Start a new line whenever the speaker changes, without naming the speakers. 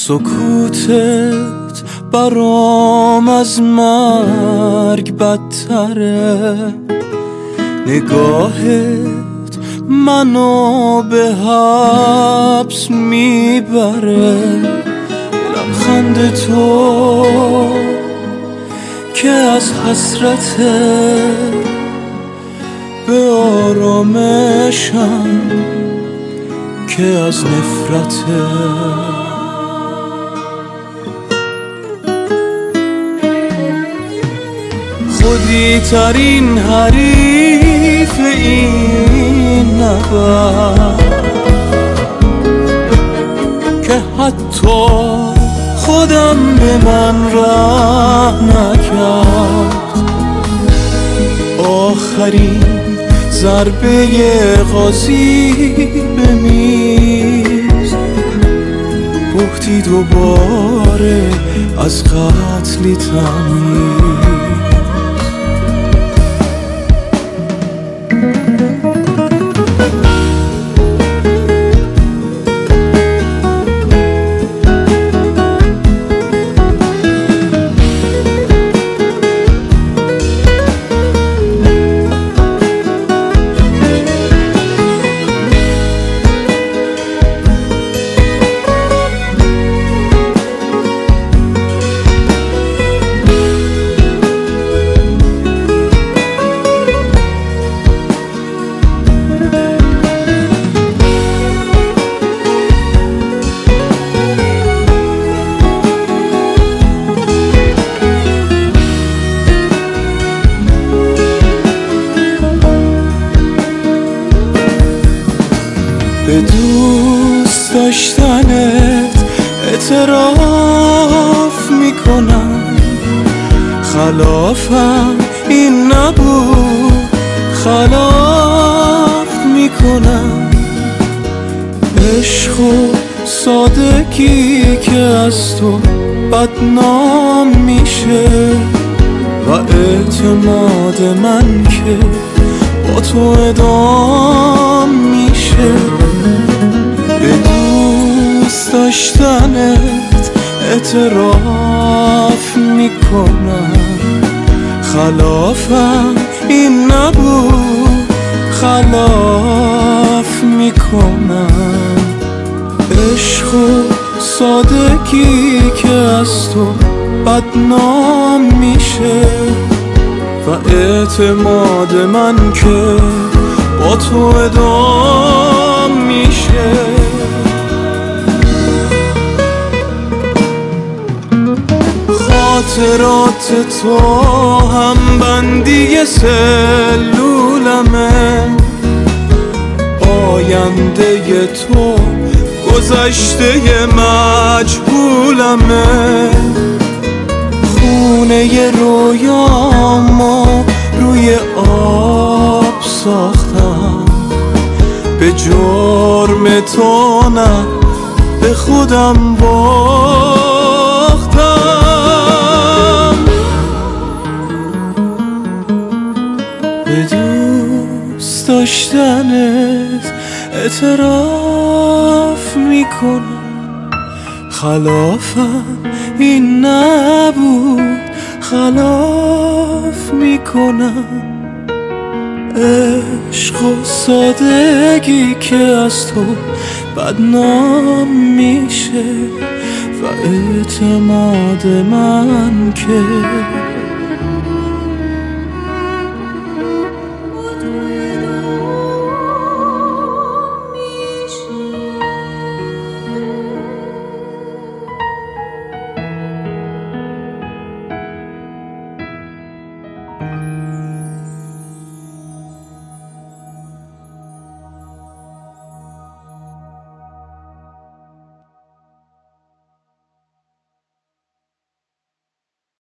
سکوتت برام از مرگ بدتره، نگاهت منو به حبس میبره، لبخند تو که از حسرته به آرامشم که از نفرته. خودی ترین حریف این نبرد که حتی خودم به من رحم نکرد. آخرین ضربه قاضی به میز، بهتی دوباره از قتلی تمیز. به دوست داشتنت اعتراف میکنم، خلافم این نبود خلاف میکنم. عشق و سادگی که از تو بدنام میشه و اعتماد من که با تو ادام میشه. به دوست داشتنت اعتراف میکنم، خلافم این نبود خلاف میکنم. عشق و سادگی که از تو بدنام میشه و اعتماد من که با تو ادام میشه. خاطرات تو هم بندی سلولمه، آینده تو گذشته مجهولمه. خونه رویامو روی آب ساختم، به جرم تو نه به خودم باختم. به دوست داشتنت اعتراف میکنم، خلافم این نبود خلاف میکنم. عشق و سادگی که از تو بدنام میشه و اعتماد من که